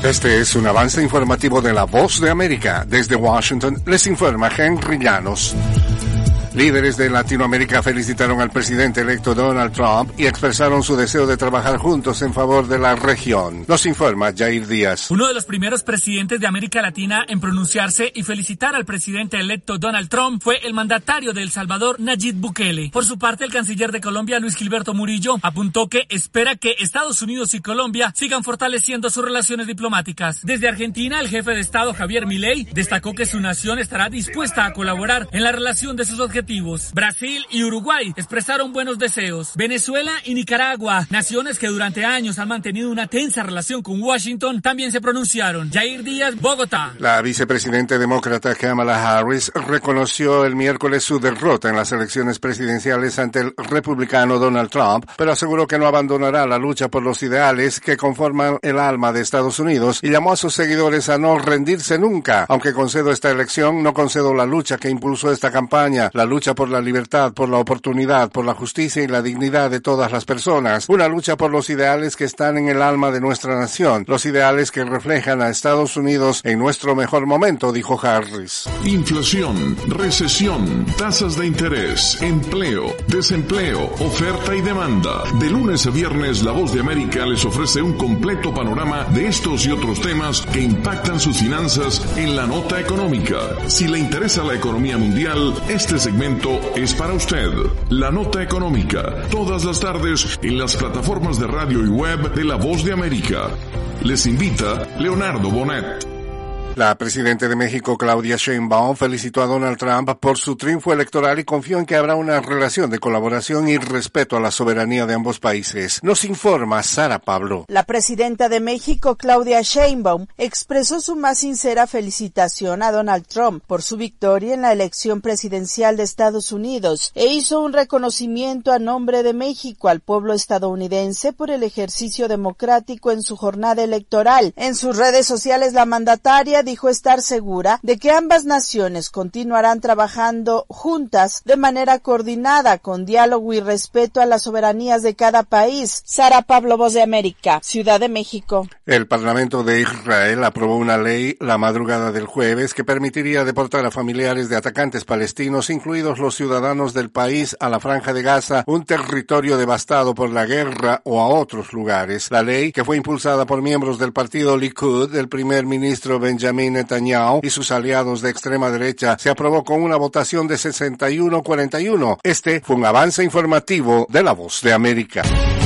Este es un avance informativo de La Voz de América. Desde Washington les informa Henry Llanos. Líderes de Latinoamérica felicitaron al presidente electo Donald Trump y expresaron su deseo de trabajar juntos en favor de la región. Nos informa Jair Díaz. Uno de los primeros presidentes de América Latina en pronunciarse y felicitar al presidente electo Donald Trump fue el mandatario de El Salvador, Nayib Bukele. Por su parte, el canciller de Colombia, Luis Gilberto Murillo, apuntó que espera que Estados Unidos y Colombia sigan fortaleciendo sus relaciones diplomáticas. Desde Argentina, el jefe de Estado, Javier Milei, destacó que su nación estará dispuesta a colaborar en la relación de sus objetivos. Brasil y Uruguay expresaron buenos deseos. Venezuela y Nicaragua, naciones que durante años han mantenido una tensa relación con Washington, también se pronunciaron. Jair Díaz, Bogotá. La vicepresidenta demócrata Kamala Harris reconoció el miércoles su derrota en las elecciones presidenciales ante el republicano Donald Trump, pero aseguró que no abandonará la lucha por los ideales que conforman el alma de Estados Unidos y llamó a sus seguidores a no rendirse nunca. Aunque concedo esta elección, no concedo la lucha que impulsó esta campaña, la lucha por la libertad, por la oportunidad, por la justicia y la dignidad de todas las personas. Una lucha por los ideales que están en el alma de nuestra nación, los ideales que reflejan a Estados Unidos en nuestro mejor momento, dijo Harris. Inflación, recesión, tasas de interés, empleo, desempleo, oferta y demanda. De lunes a viernes, La Voz de América les ofrece un completo panorama de estos y otros temas que impactan sus finanzas en la nota económica. Si le interesa la economía mundial, este segmento es para usted. La Nota Económica, todas las tardes en las plataformas de radio y web de La Voz de América. Les invita Leonardo Bonet. La presidenta de México, Claudia Sheinbaum, felicitó a Donald Trump por su triunfo electoral y confió en que habrá una relación de colaboración y respeto a la soberanía de ambos países. Nos informa Sara Pablo. La presidenta de México, Claudia Sheinbaum, expresó su más sincera felicitación a Donald Trump por su victoria en la elección presidencial de Estados Unidos e hizo un reconocimiento a nombre de México al pueblo estadounidense por el ejercicio democrático en su jornada electoral. En sus redes sociales, la mandataria dijo estar segura de que ambas naciones continuarán trabajando juntas de manera coordinada, con diálogo y respeto a las soberanías de cada país. Sara Pablo, Voz de América, Ciudad de México. El Parlamento de Israel aprobó una ley la madrugada del jueves que permitiría deportar a familiares de atacantes palestinos, incluidos los ciudadanos del país, a la Franja de Gaza, un territorio devastado por la guerra, o a otros lugares. La ley, que fue impulsada por miembros del partido Likud del primer ministro Benjamin Netanyahu y sus aliados de extrema derecha, se aprobó con una votación de 61-41. Este fue un avance informativo de La Voz de América.